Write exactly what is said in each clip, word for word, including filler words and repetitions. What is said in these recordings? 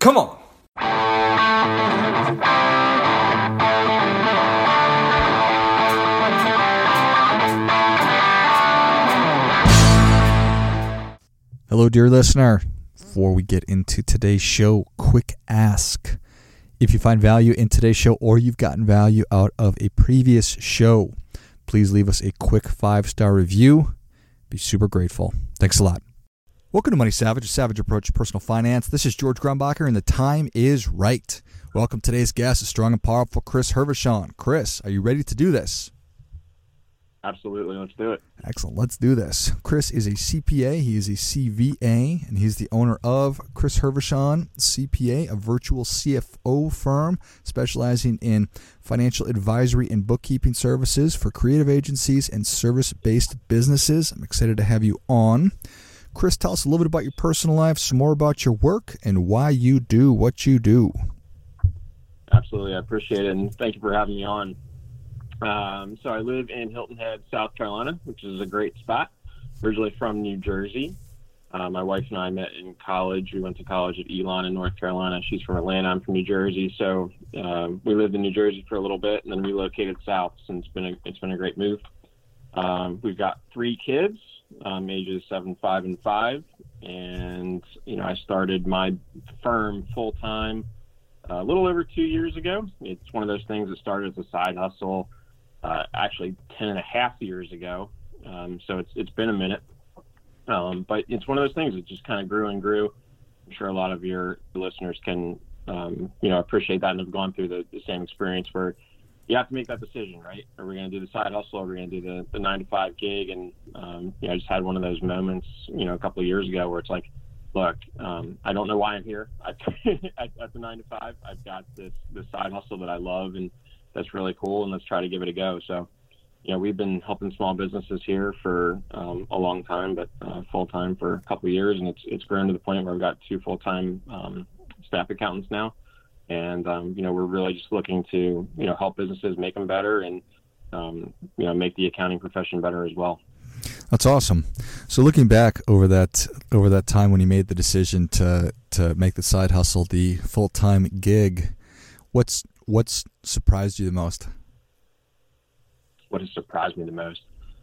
Come on. Hello, dear listener. Before we get into today's show, quick ask. If you find value in today's show or you've gotten value out of a previous show, please leave us a quick five-star review. Be super grateful. Thanks a lot. Welcome to Money Savage, a savage approach to personal finance. This is George Grumbacher, and the time is right. Welcome today's guest, a strong and powerful Chris Hervochon. Chris, are you ready to do this? Absolutely. Let's do it. Excellent. Let's do this. Chris is a C P A. He is a C V A, and he's the owner of Chris Hervochon, C P A, a virtual C F O firm specializing in financial advisory and bookkeeping services for creative agencies and service-based businesses. I'm excited to have you on. Chris, tell us a little bit about your personal life, some more about your work, and why you do what you do. Absolutely. I appreciate it, and thank you for having me on. Um, so I live in Hilton Head, South Carolina, which is a great spot. Originally from New Jersey. Uh, my wife and I met in college. We went to college at Elon in North Carolina. She's from Atlanta. I'm from New Jersey. So um, we lived in New Jersey for a little bit and then relocated south. And it's been a, it's been a great move. Um, we've got three kids, um, ages seven, five, and five. And, you know, I started my firm full time uh, a little over two years ago. It's one of those things that started as a side hustle. Uh, actually ten and a half years ago. Um, so it's, it's been a minute. Um, but it's one of those things that just kind of grew and grew. I'm sure a lot of your listeners can, um, you know, appreciate that and have gone through the, the same experience where you have to make that decision, right? Are we going to do the side hustle? Or are we going to do the, the nine to five gig? And, um, you know, I just had one of those moments, you know, a couple of years ago where it's like, look, um, I don't know why I'm here I, at, at the nine to five. I've got this, this side hustle that I love and that's really cool, and let's try to give it a go. So, you know, we've been helping small businesses here for um, a long time, but uh, full-time for a couple of years, and it's it's grown to the point where we've got two full-time um, staff accountants now. And, um, you know, we're really just looking to, you know, help businesses make them better and, um, you know, make the accounting profession better as well. That's awesome. So looking back over that over that time when you made the decision to to make the side hustle the full-time gig, what's What's surprised you the most? What has surprised me the most?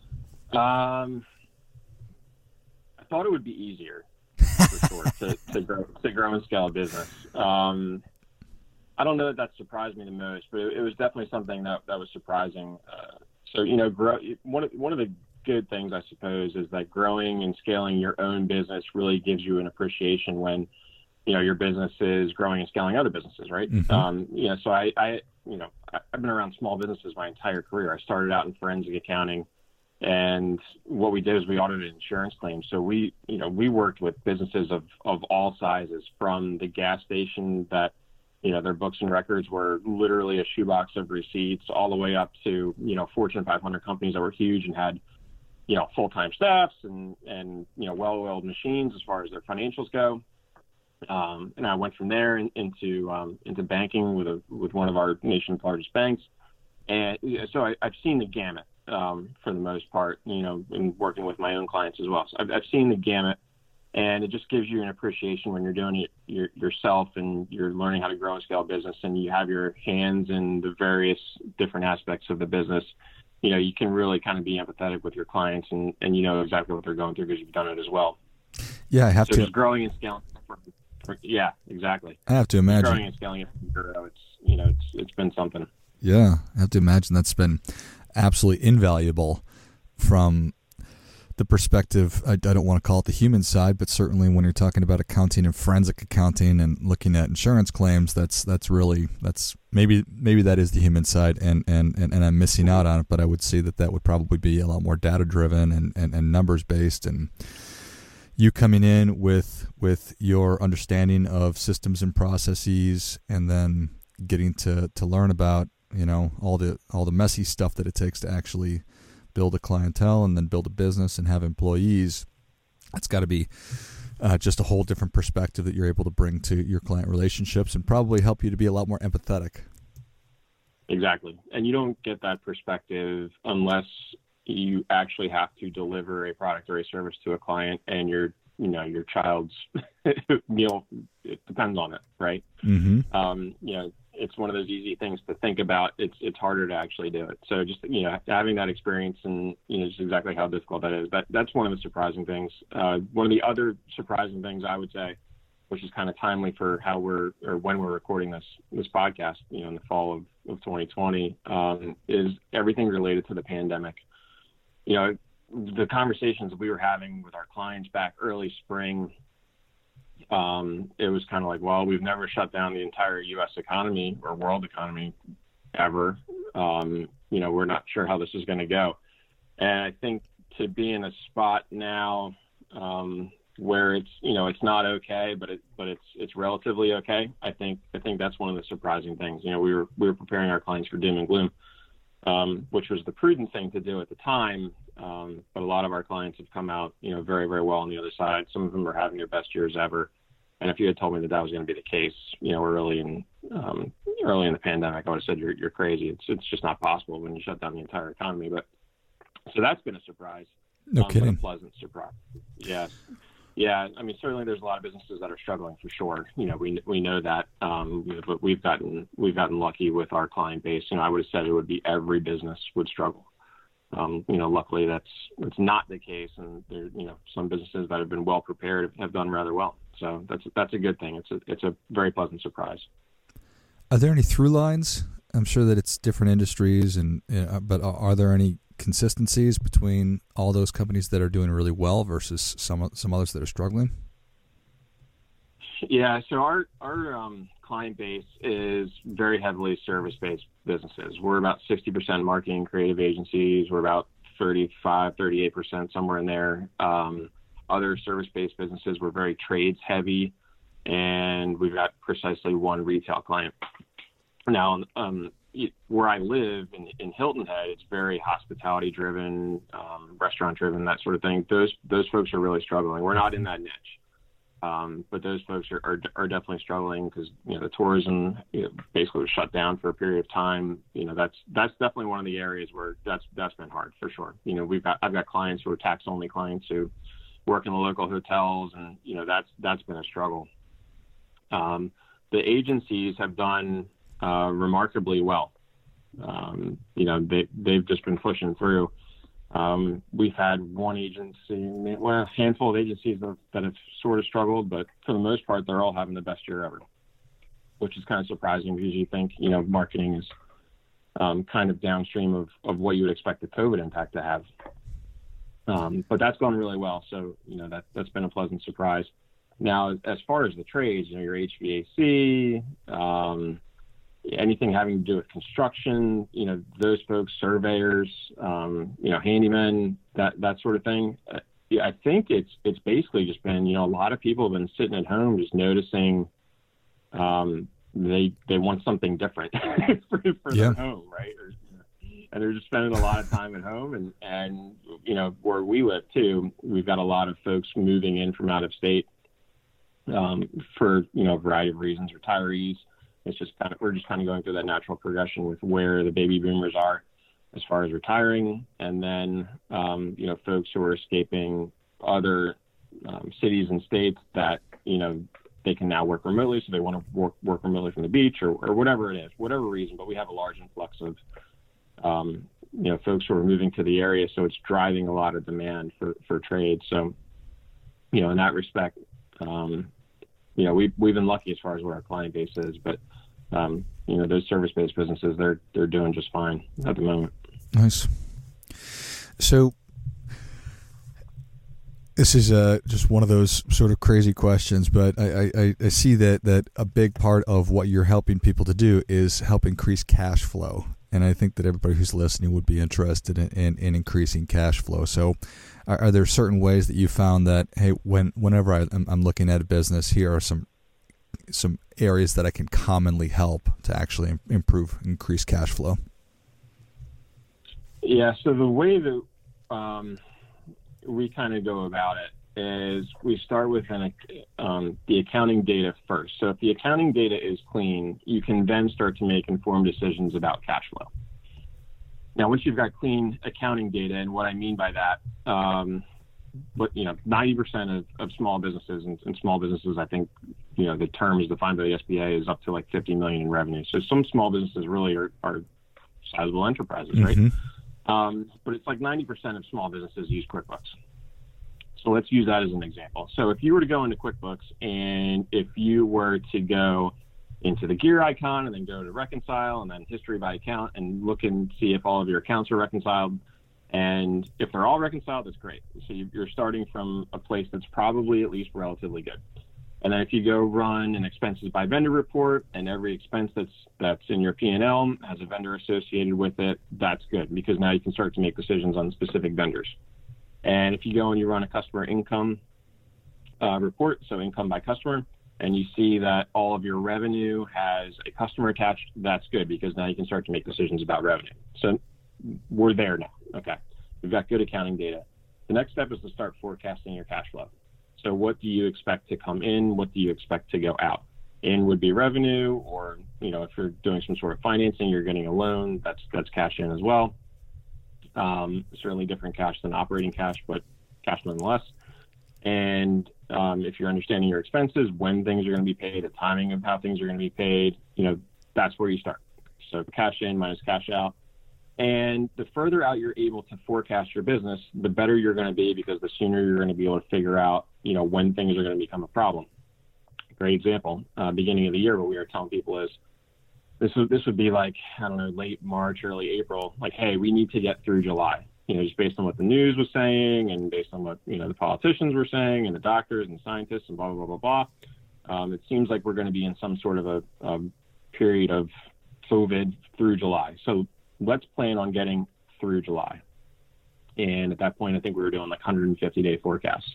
Um, I thought it would be easier, for sure, to, to, grow, to grow and scale a business. Um, I don't know that that surprised me the most, but it, it was definitely something that, that was surprising. Uh, so, you know, grow, one of, one of the good things, I suppose, is that growing and scaling your own business really gives you an appreciation when you know, your business is growing and scaling other businesses, right? Mm-hmm. Um, you know, so I, I, you know, I've been around small businesses my entire career. I started out in forensic accounting, and what we did is we audited insurance claims. So we, you know, we worked with businesses of, of all sizes, from the gas station that, you know, their books and records were literally a shoebox of receipts, all the way up to, you know, Fortune five hundred companies that were huge and had, you know, full-time staffs and, and, you know, well-oiled machines as far as their financials go. Um, and I went from there in, into um, into banking with a with one of our nation's largest banks, and so I, I've seen the gamut um, for the most part. You know, in working with my own clients as well. So I've, I've seen the gamut, and it just gives you an appreciation when you're doing it your, yourself and you're learning how to grow and scale a business, and you have your hands in the various different aspects of the business. You know, you can really kind of be empathetic with your clients, and, and you know exactly what they're going through because you've done it as well. Yeah, I have so to. Just growing and scaling. Yeah, exactly. I have to imagine. Growing and scaling it from zero, it's, you know, it's, it's been something. Yeah, I have to imagine that's been absolutely invaluable from the perspective, I, I don't want to call it the human side, but certainly when you're talking about accounting and forensic accounting and looking at insurance claims, that's that's really, that's maybe maybe that is the human side, and, and, and, and I'm missing out on it, but I would say that that would probably be a lot more data-driven and, and, and numbers-based, and you coming in with with your understanding of systems and processes, and then getting to, to learn about, you know, all the all the messy stuff that it takes to actually build a clientele and then build a business and have employees. It's got to be uh, just a whole different perspective that you're able to bring to your client relationships, and probably help you to be a lot more empathetic. Exactly. And you don't get that perspective unless you actually have to deliver a product or a service to a client, and you're you know, your child's meal, it depends on it, right? Mm-hmm. Um, you know, it's one of those easy things to think about. It's it's harder to actually do it. So just, you know, having that experience and, you know, just exactly how difficult that is, that, that's one of the surprising things. Uh, one of the other surprising things I would say, which is kind of timely for how we're, or when we're recording this, this podcast, you know, in the fall of, of twenty twenty, um, is everything related to the pandemic. You know, the conversations we were having with our clients back early spring, um, it was kind of like, well, we've never shut down the entire U S economy or world economy ever. Um, you know, we're not sure how this is going to go. And I think to be in a spot now, um, where it's, you know, it's not okay, but it, but it's, it's relatively okay. I think, I think that's one of the surprising things. You know, we were, we were preparing our clients for doom and gloom, um, which was the prudent thing to do at the time. Um, but a lot of our clients have come out, you know, very, very well on the other side. Some of them are having their best years ever. And if you had told me that that was going to be the case, you know, early in, um, early in the pandemic, I would have said, you're, you're crazy. It's, it's just not possible when you shut down the entire economy. But so that's been a surprise. No um, kidding. But a pleasant surprise. Yes. Yeah. I mean, certainly there's a lot of businesses that are struggling for sure. You know, we, we know that, um, but we've gotten, we've gotten lucky with our client base. You know, I would have said it would be every business would struggle. Um, you know, luckily that's, that's not the case. And there, you know, some businesses that have been well prepared have done rather well. So that's, that's a good thing. It's a, it's a very pleasant surprise. Are there any through lines? I'm sure that it's different industries and, uh, but are there any consistencies between all those companies that are doing really well versus some, some others that are struggling? Yeah. So our, our, um, client base is very heavily service-based businesses. We're about sixty percent marketing creative agencies. We're about thirty-five, thirty-eight percent, somewhere in there. Um, other service-based businesses, we're very trades heavy, and we've got precisely one retail client. Now, um, where I live in, in Hilton Head, it's very hospitality driven, um, restaurant driven, that sort of thing. Those, those folks are really struggling. We're not in that niche. Um, but those folks are, are, are definitely struggling because, you know, the tourism, you know, basically was shut down for a period of time. You know, that's, that's definitely one of the areas where that's, that's been hard for sure. You know, we've got, I've got clients who are tax only clients who work in the local hotels, and, you know, that's, that's been a struggle. Um, the agencies have done, uh, remarkably well. Um, you know, they, they've just been pushing through. Um, we've had one agency, well, a handful of agencies that, that have sort of struggled, but for the most part, they're all having the best year ever, which is kind of surprising because you think, you know, marketing is um, kind of downstream of, of what you would expect the COVID impact to have. Um, but that's gone really well. So, you know, that, that's been a pleasant surprise. Now, as far as the trades, you know, your H V A C, um, anything having to do with construction, you know, those folks, surveyors, um, you know, handymen, that, that sort of thing. Uh, yeah, I think it's, it's basically just been, you know, a lot of people have been sitting at home just noticing, um, they, they want something different for, for yeah. their home. Right. Or, and they're just spending a lot of time at home, and, and, you know, where we live too, we've got a lot of folks moving in from out of state, um, for, you know, a variety of reasons, retirees. It's just kind of, we're just kind of going through that natural progression with where the baby boomers are as far as retiring. And then, um, you know, folks who are escaping other um, cities and states that, you know, they can now work remotely. So they want to work, work remotely from the beach or, or whatever it is, whatever reason. But we have a large influx of, um, you know, folks who are moving to the area. So it's driving a lot of demand for, for trade. So, you know, in that respect, um, you know, we, we've been lucky as far as what our client base is, but, um, you know, those service-based businesses, they're, they're doing just fine at the moment. Nice. So this is uh, just one of those sort of crazy questions, but I, I, I see that, that a big part of what you're helping people to do is help increase cash flow. And I think that everybody who's listening would be interested in, in, in increasing cash flow. So are, are there certain ways that you found that, hey, when whenever I, I'm, I'm looking at a business, here are some some areas that I can commonly help to actually improve, increase cash flow? Yeah, so the way that um, we kind of go about it is we start with an, um, the accounting data first. So if the accounting data is clean, you can then start to make informed decisions about cash flow. Now, once you've got clean accounting data, and what I mean by that, um, but, you know, ninety percent of, of small businesses and, and small businesses, I think, you know, the term is defined by the S B A is up to like fifty million in revenue. So some small businesses really are, are sizable enterprises, right? Mm-hmm. Um, but it's like ninety percent of small businesses use QuickBooks. So let's use that as an example. So if you were to go into QuickBooks and if you were to go into the gear icon and then go to reconcile and then history by account and look and see if all of your accounts are reconciled. And if they're all reconciled, that's great. So you're starting from a place that's probably at least relatively good. And then if you go run an expenses by vendor report and every expense that's that's in your P and L has a vendor associated with it, that's good because now you can start to make decisions on specific vendors. And if you go and you run a customer income uh, report, so income by customer, and you see that all of your revenue has a customer attached, that's good because now you can start to make decisions about revenue. So we're there now. Okay. We've got good accounting data. The next step is to start forecasting your cash flow. So what do you expect to come in? What do you expect to go out? In would be revenue, or, you know, if you're doing some sort of financing, you're getting a loan, that's, that's cash in as well. Um, certainly different cash than operating cash, but cash nonetheless. And um, if you're understanding your expenses, when things are going to be paid, the timing of how things are going to be paid, you know, that's where you start. So cash in minus cash out. And the further out you're able to forecast your business, the better you're going to be because the sooner you're going to be able to figure out, you know, when things are going to become a problem. Great example, uh, beginning of the year, what we were telling people is this would, this would be like, I don't know, late March, early April, like, hey, we need to get through July, you know, just based on what the news was saying and based on what, you know, the politicians were saying and the doctors and scientists and blah, blah, blah, blah, blah. Um, it seems like we're going to be in some sort of a, a period of COVID through July. So let's plan on getting through July. And at that point, I think we were doing like one hundred fifty day forecasts.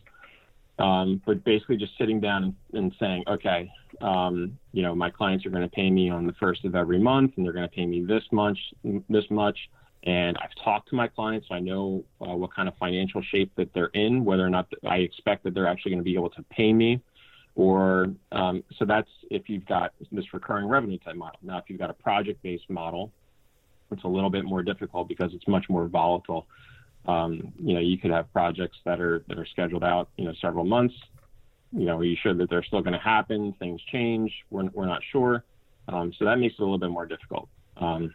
Um, but basically just sitting down and, and saying, okay, um, you know, my clients are going to pay me on the first of every month and they're going to pay me this much, this much. And I've talked to my clients, so I know uh, what kind of financial shape that they're in, whether or not I expect that they're actually going to be able to pay me. Or um, so that's if you've got this recurring revenue type model. Now, if you've got a project-based model, it's a little bit more difficult because it's much more volatile. Um, you know, you could have projects that are that are scheduled out, you know, several months. You know, are you sure that they're still going to happen? Things change. We're we're not sure. Um, so that makes it a little bit more difficult. Um,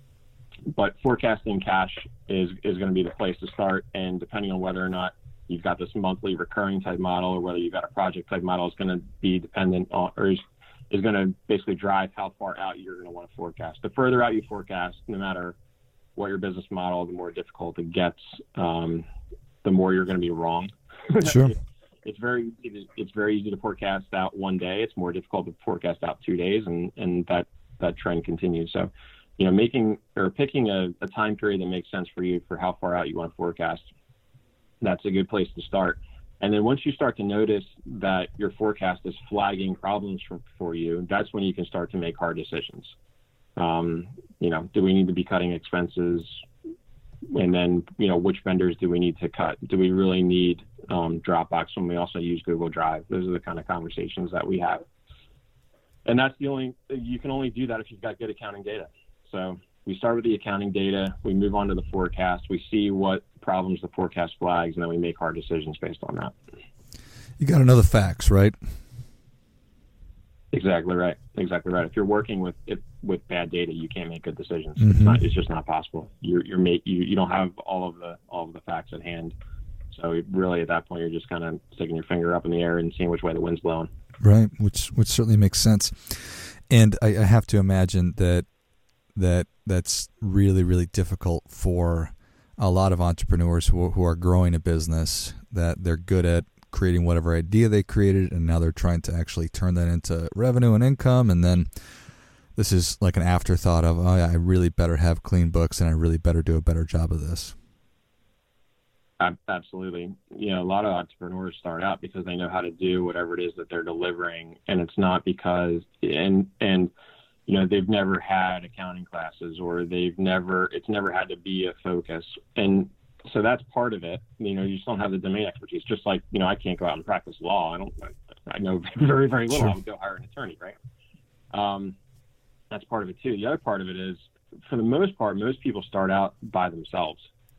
but forecasting cash is is going to be the place to start. And depending on whether or not you've got this monthly recurring type model or whether you've got a project type model, is going to be dependent on, or is is going to basically drive how far out you're going to want to forecast. The further out you forecast, no matter what your business model, the more difficult it gets, um, the more you're going to be wrong. Sure. it's, it's very easy to, it's very easy to forecast out one day. It's more difficult to forecast out two days, and, and that, that trend continues. So, you know, making or picking a, a time period that makes sense for you for how far out you want to forecast, that's a good place to start. And then once you start to notice that your forecast is flagging problems for, for you, that's when you can start to make hard decisions. Um, you know, do we need to be cutting expenses? And then, you know, which vendors do we need to cut? Do we really need um, Dropbox when we also use Google Drive? Those are the kind of conversations that we have. And that's the only, you can only do that if you've got good accounting data. So we start with the accounting data, we move on to the forecast, we see what problems the forecast flags, and then we make hard decisions based on that. You got to know the facts, right? Exactly right. Exactly right. If you're working with if, with bad data, you can't make good decisions. Mm-hmm. It's not. It's just not possible. You're you're make, you you don't have all of the all of the facts at hand. So really, at that point, you're just kind of sticking your finger up in the air and seeing which way the wind's blowing. Right. Which which certainly makes sense. And I, I have to imagine that that that's really really difficult for a lot of entrepreneurs who who are growing a business, that they're good at creating whatever idea they created, and now they're trying to actually turn that into revenue and income, and then this is like an afterthought of, oh yeah, I really better have clean books and I really better do a better job of this. Absolutely. You know, a lot of entrepreneurs start out because they know how to do whatever it is that they're delivering, and it's not because and and you know they've never had accounting classes, or they've never it's never had to be a focus. And so that's part of it. You know, you just don't have the domain expertise. Just like, you know, I can't go out and practice law. I don't. I know very, very little. Sure. I would go hire an attorney, right? Um, that's part of it too. The other part of it is, for the most part, most people start out by themselves.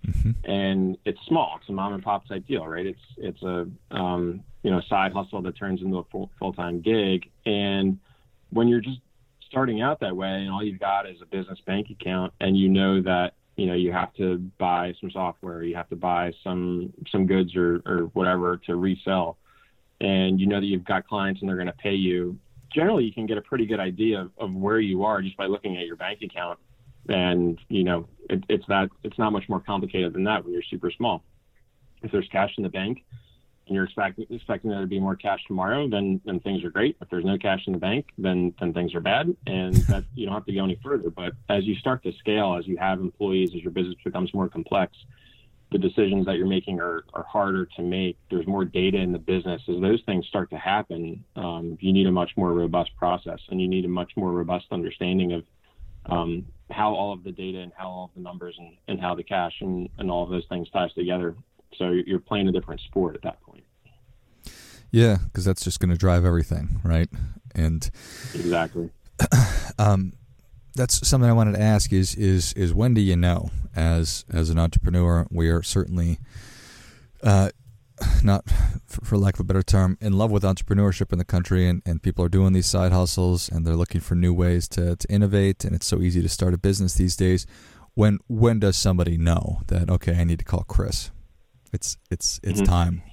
Mm-hmm. And it's small. It's a mom and pop type deal, right? It's it's a um, you know side hustle that turns into a full full time gig. And when you're just starting out that way, and all you've got is a business bank account, and you know that you know you have to buy some software, you have to buy some some goods or or whatever to resell, and you know that you've got clients and they're going to pay you. Generally, you can get a pretty good idea of, of where you are just by looking at your bank account. And, you know, it, it's that it's not much more complicated than that when you're super small. If there's cash in the bank and you're expecting expecting there to be more cash tomorrow, then then things are great. If there's no cash in the bank, then then things are bad, and that you don't have to go any further. But as you start to scale, as you have employees, as your business becomes more complex, the decisions that you're making are, are harder to make. There's more data in the business. As those things start to happen, um, you need a much more robust process, and you need a much more robust understanding of um, how all of the data and how all of the numbers and, and how the cash and, and all of those things ties together. So you're playing a different sport at that point. Yeah, because that's just going to drive everything, right? And exactly. um, that's something I wanted to ask is is is when do you know as as an entrepreneur? We are certainly uh, not, for, for lack of a better term, in love with entrepreneurship in the country, and, and people are doing these side hustles and they're looking for new ways to, to innovate, and it's so easy to start a business these days. When when does somebody know that, okay, I need to call Chris? It's it's it's mm-hmm. time.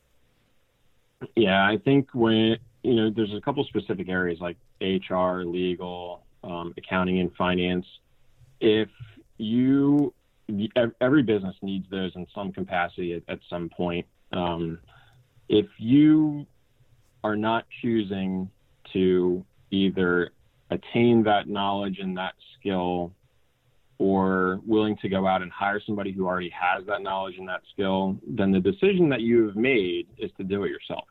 Yeah, I think when, you know, there's a couple specific areas like H R, legal, um, accounting, and finance. If you, every business needs those in some capacity at, at some point. Um, if you are not choosing to either attain that knowledge and that skill, or willing to go out and hire somebody who already has that knowledge and that skill, then the decision that you have made is to do it yourself.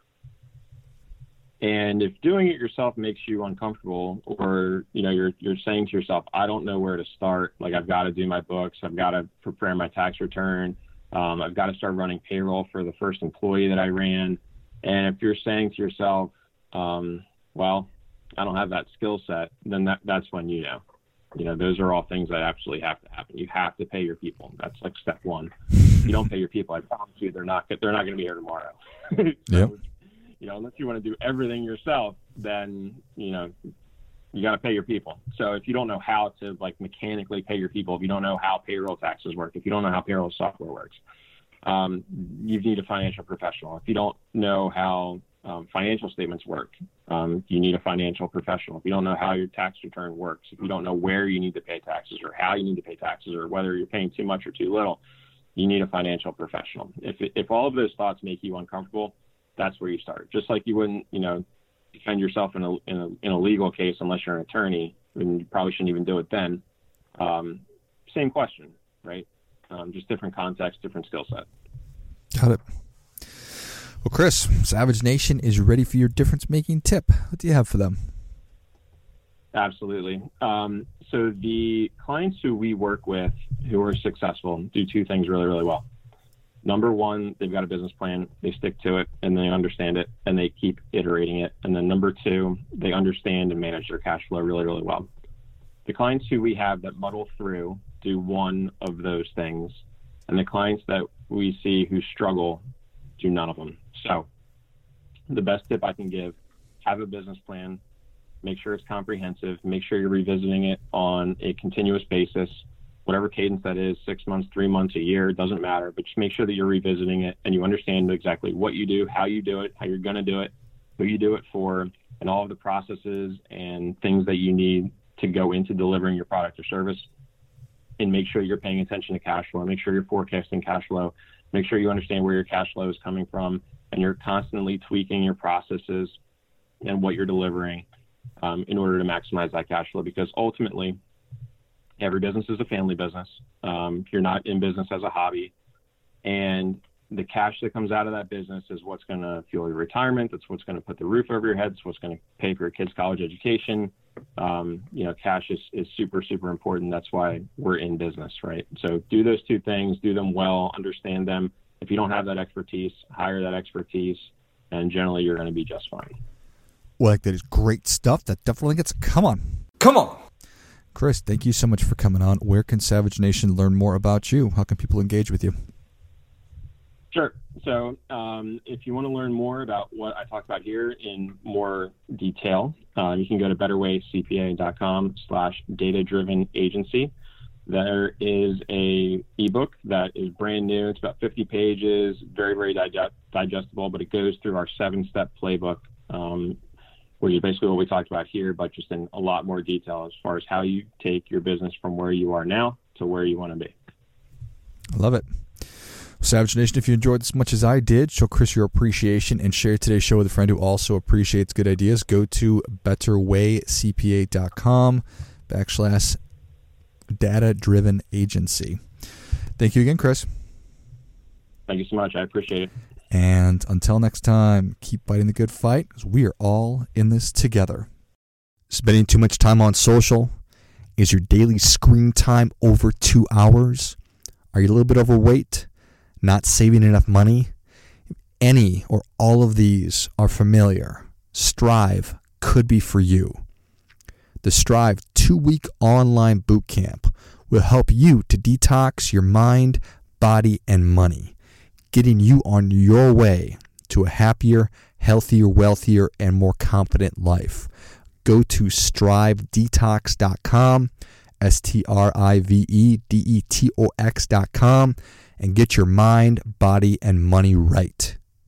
And if doing it yourself makes you uncomfortable, or, you know, you're, you're saying to yourself, I don't know where to start. Like, I've got to do my books. I've got to prepare my tax return. Um, I've got to start running payroll for the first employee that I ran. And if you're saying to yourself, um, well, I don't have that skill set, then that, that's when you know. You know, those are all things that absolutely have to happen. You have to pay your people. That's like step one. If you don't pay your people, I promise you, they're not they're not going to be here tomorrow. so, yep. You know, unless you want to do everything yourself, then, you know, you got to pay your people. So if you don't know how to, like, mechanically pay your people, if you don't know how payroll taxes work, if you don't know how payroll software works, um, you need a financial professional. If you don't know how um, financial statements work, um, you need a financial professional. If you don't know how your tax return works, if you don't know where you need to pay taxes or how you need to pay taxes or whether you're paying too much or too little, you need a financial professional. If if all of those thoughts make you uncomfortable, that's where you start. Just like you wouldn't, you know, defend yourself in a, in a, in a legal case unless you're an attorney, and you probably shouldn't even do it then. Um, same question, right? Um, just different context, different skill set. Got it. Well, Chris, Savage Nation is ready for your difference-making tip. What do you have for them? Absolutely. Um, so the clients who we work with who are successful do two things really, really well. Number one, they've got a business plan, they stick to it, and they understand it, and they keep iterating it. And then number two, they understand and manage their cash flow really, really well. The clients who we have that muddle through do one of those things, and the clients that we see who struggle do none of them. So the best tip I can give, have a business plan, make sure it's comprehensive, make sure you're revisiting it on a continuous basis, whatever cadence that is, six months, three months, a year, doesn't matter, but just make sure that you're revisiting it and you understand exactly what you do, how you do it, how you're going to do it, who you do it for, and all of the processes and things that you need to go into delivering your product or service. And make sure you're paying attention to cash flow, make sure you're forecasting cash flow, make sure you understand where your cash flow is coming from, and you're constantly tweaking your processes and what you're delivering um, in order to maximize that cash flow, because ultimately, every business is a family business. Um, you're not in business as a hobby. And the cash that comes out of that business is what's going to fuel your retirement. That's what's going to put the roof over your head. It's what's going to pay for your kids' college education. Um, you know, cash is, is super, super important. That's why we're in business, right? So do those two things, do them well, understand them. If you don't have that expertise, hire that expertise, and generally you're going to be just fine. Well, that is great stuff. That definitely gets, come on. Come on. Chris, thank you so much for coming on. Where can Savage Nation learn more about you? How can people engage with you? Sure. So um, if you want to learn more about what I talked about here in more detail, uh, you can go to betterwaycpa.com slash data-driven agency. There is a ebook that is brand new. It's about fifty pages, very, very dig- digestible, but it goes through our seven-step playbook, um, which is basically what we talked about here, but just in a lot more detail as far as how you take your business from where you are now to where you want to be. I love it. Savage Nation, if you enjoyed this as much as I did, show Chris your appreciation and share today's show with a friend who also appreciates good ideas. Go to betterwaycpa.com backslash data-driven agency. Thank you again, Chris. Thank you so much. I appreciate it. And until next time, keep fighting the good fight, because we are all in this together. Spending too much time on social? Is your daily screen time over two hours? Are you a little bit overweight? Not saving enough money? If any or all of these are familiar, Strive could be for you. The Strive two-week online bootcamp will help you to detox your mind, body, and money, getting you on your way to a happier, healthier, wealthier, and more confident life. Go to strive detox dot com, S T R I V E D E T O X dot com, and get your mind, body, and money right.